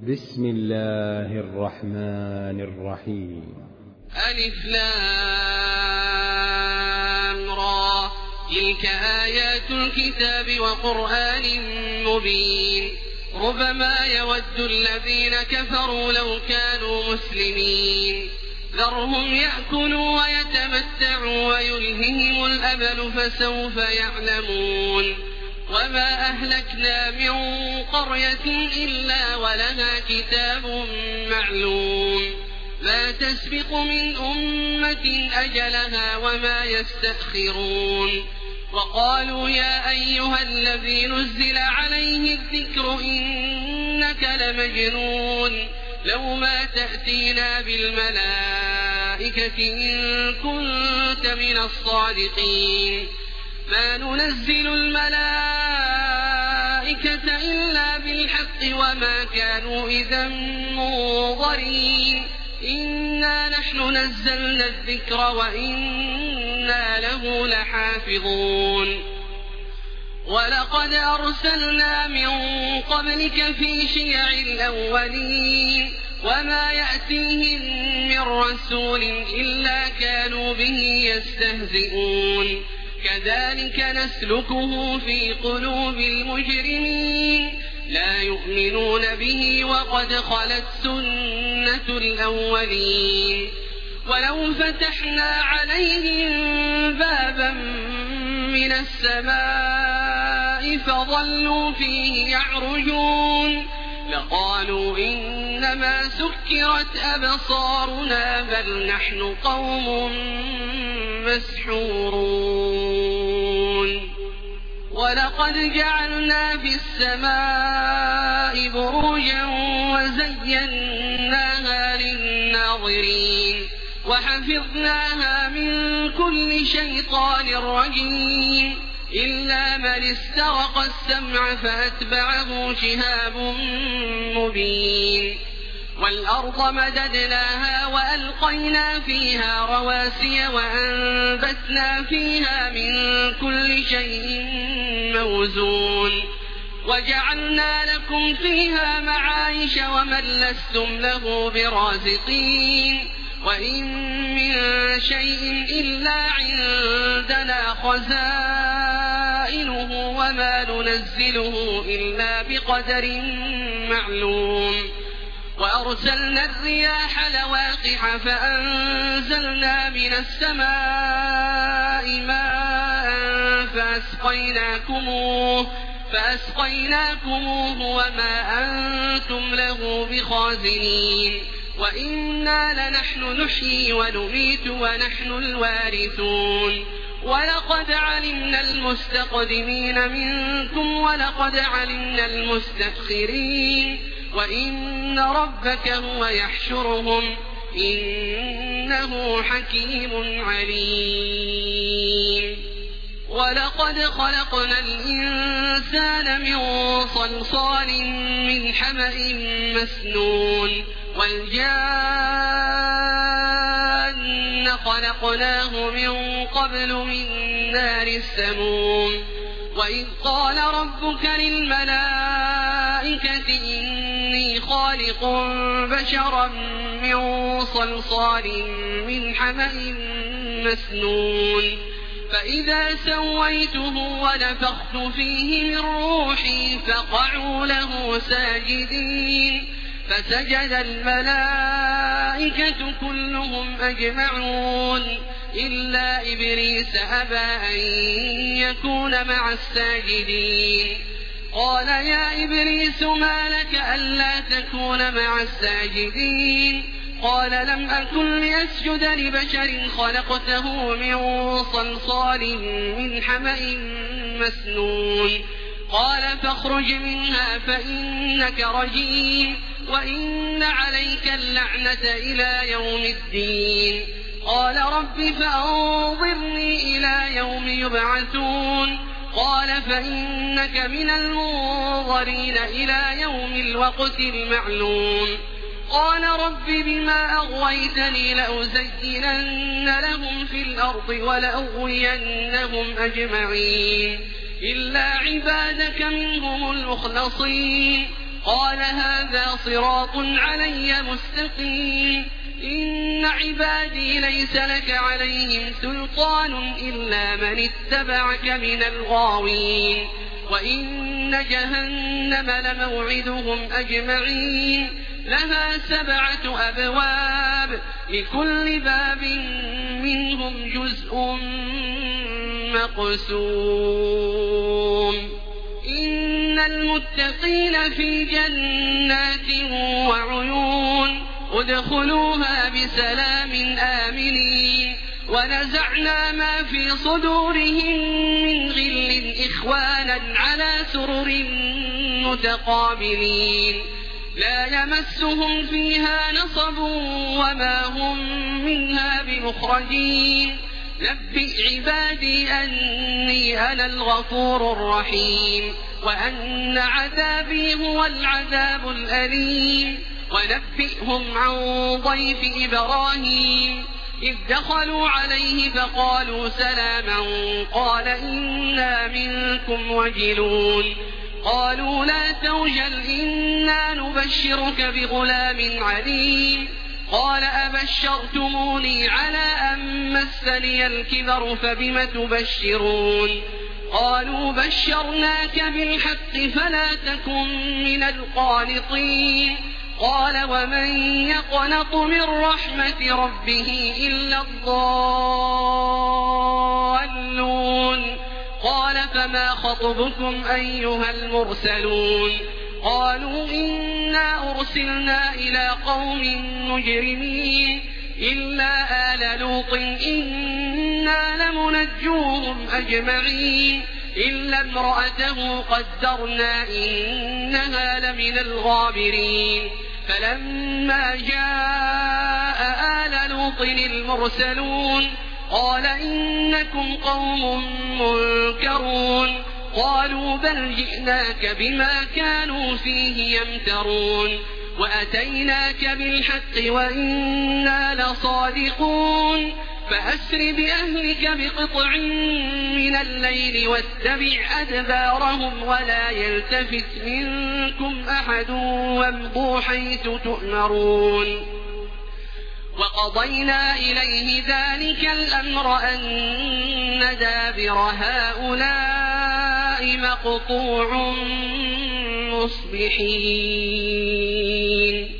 بسم الله الرحمن الرحيم. ألف لام را، تلك آيات الكتاب وقرآن مبين. ربما يود الذين كفروا لو كانوا مسلمين، ذرهم يأكلوا ويتمتعوا ويلههم الأمل فسوف يعلمون. وما أهلكنا من قرية إلا ولها كتاب معلوم، ما تسبق من أمة أجلها وما يستأخرون. وقالوا يا أيها الذي نزل عليه الذكر إنك لمجنون، لو ما تأتينا بالملائكة إن كنت من الصادقين. ما ننزل الملائكة إلا بالحق وما كانوا إذا منظرين. إنا نحن نزلنا الذكر وإنا له لحافظون. ولقد أرسلنا من قبلك في شيع الأولين، وما يأتيهم من رسول إلا كانوا به يستهزئون. كذلك نسلكه في قلوب المجرمين، لا يؤمنون به وقد خلت سنة الأولين. ولو فتحنا عليهم بابا من السماء فظلوا فيه يعرجون لقالوا إنما سكرت أبصارنا بل نحن قوم مسحورون. ولقد جعلنا في السماء بروجا وزيناها للناظرين وحفظناها من كل شيطان رجيم إلا من استرق السمع فأتبعه شهاب مبين. والأرض مددناها وألقينا فيها رواسي وأنبتنا فيها من كل شيء موزون وجعلنا لكم فيها معايش ومن لستم له برازقين. وإن من شيء إلا عندنا خزائنه وما ننزله إلا بقدر معلوم. وأرسلنا الرياح لواقح فأنزلنا من السماء ماء فأسقيناكموه وما أنتم له بخازنين. وإنا لنحن نحيي ونميت ونحن الوارثون. ولقد علمنا المستقدمين منكم ولقد علمنا المستأخرين وإن ربك هو يحشرهم إنه حكيم عليم. ولقد خلقنا الإنسان من صلصال من حمأ مسنون والجان خلقناه من قبل من نار السموم. وإذ قال ربك للملائكة إني خالق بشرا من صلصال من حمأ مسنون فإذا سويته ونفخت فيه من روحي فقعوا له ساجدين فسجد الملائكة كلهم أجمعون إلا إبليس أبى أن يكون مع الساجدين. قال يا إبليس ما لك ألا تكون مع الساجدين؟ قال لم أكن لأسجد لبشر خلقته من صلصال من حمأ مسنون. قال فاخرج منها فإنك رجيم وإن عليك اللعنة إلى يوم الدين. قال رب فأنظرني إلى يوم يبعثون. قال فإنك من المنظرين إلى يوم الوقت المعلوم. قال رب بما أغويتني لأزينن لهم في الأرض ولأغوينهم أجمعين إلا عبادك منهم المخلصين. قال هذا صراط علي مستقيم إن عبادي ليس لك عليهم سلطان إلا من اتبعك من الغاوين وإن جهنم لموعدهم أجمعين لها 7 أبواب لكل باب منهم جزء مقسوم إن المتقين في جنات وعيون ادخلوها بسلام آمنين ونزعنا ما في صدورهم من غل إخوانا على سرر متقابلين لا يمسهم فيها نصب وما هم منها بمخرجين نبئ عبادي أني أنا الغفور الرحيم وأن عذابي هو العذاب الأليم ونبئهم عن ضيف إبراهيم إذ دخلوا عليه فقالوا سلاما قال إنا منكم وجلون قالوا لا توجل إنا نبشرك بغلام عليم قال أبشرتموني على أن مسني الكبر فبم تبشرون قالوا بشرناك بالحق فلا تكن من القانطين قال ومن يقنط من رحمة ربه إلا الضالون قال فما خطبكم أيها المرسلون قالوا إنا أرسلنا إلى قوم مجرمين إلا آل لوط إنا لمنجوهم أجمعين إلا امرأته قدرنا إنها لمن الغابرين فلما جاء آل لوط المرسلون قال إنكم قوم منكرون قالوا بل جئناك بما كانوا فيه يمترون وأتيناك بالحق وإنا لصادقون فأسر بأهلك بقطع من الليل واتبع أدبارهم ولا يلتفت منكم أحد وامضوا حيث تؤمرون وقضينا إليه ذلك الأمر أن دابر هؤلاء مقطوع مصبحين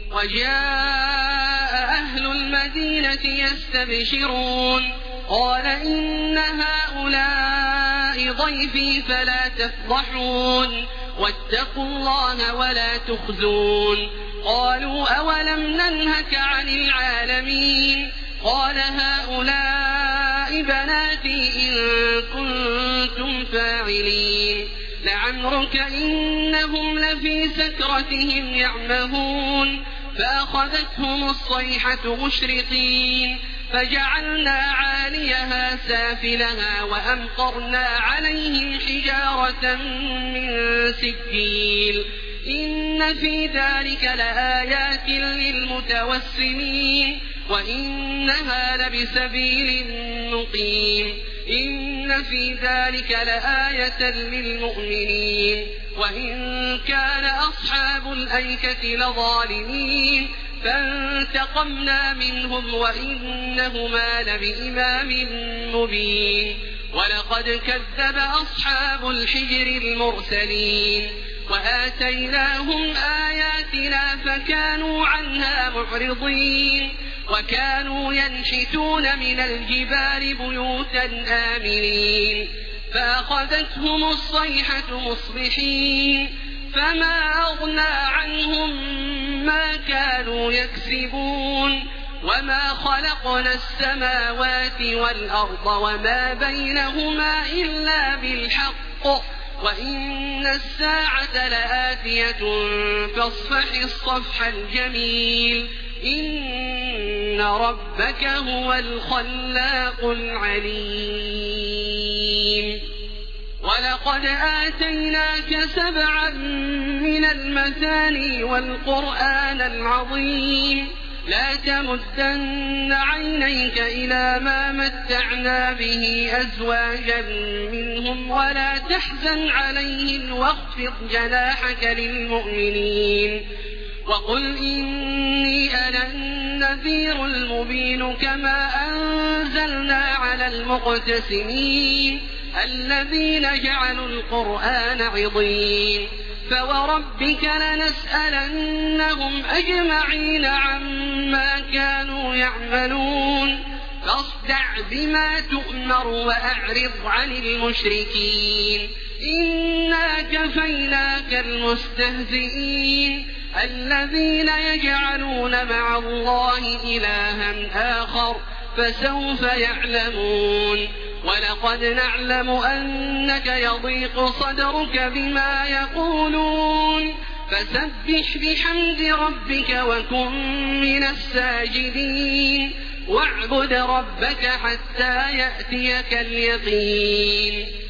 وجاء أهل المدينة يستبشرون قال إن هؤلاء ضيفي فلا تفضحون واتقوا الله ولا تخزون قالوا أولم ننهك عن العالمين قال هؤلاء بناتي إن كنتم فاعلين لعمرك إنهم لفي سكرتهم يعمهون فأخذتهم الصيحة مشرقين فجعلنا عاليها سافلها وأمطرنا عليهم حجارة من سجيل إن في ذلك لآيات للمتوسمين وإنها لبسبيل مقيم إن في ذلك لآية للمؤمنين وإن كان أصحاب الأيكة لظالمين فانتقمنا منهم وإنهما لبإمام مبين ولقد كذب أصحاب الحجر المرسلين وآتيناهم آياتنا فكانوا عنها معرضين وكانوا ينحتون من الجبال بيوتا آمنين فأخذتهم الصيحة مصبحين فما أغنى عنهم ما كانوا يكسبون وما خلقنا السماوات والأرض وما بينهما إلا بالحق وإن الساعة لآتية فاصفح الصفح الجميل إن ربك هو الخلاق العليم ولقد آتيناك 7 من المثاني والقرآن العظيم لا تمدن عينيك إلى ما متعنا به أزواجا منهم ولا تحزن عليهم واخفض جناحك للمؤمنين وقل إني أنا النذير المبين كما أنزلنا على المقتسمين الذين جعلوا القرآن عضين فوربك لنسألنهم أجمعين عما كانوا يعملون فاصدع بما تؤمر وأعرض عن المشركين إنا كفيناك المستهزئين الذين يجعلون مع الله إلها آخر فسوف يعلمون ولقد نعلم أنك يضيق صدرك بما يقولون فسبح بحمد ربك وكن من الساجدين واعبد ربك حتى يأتيك اليقين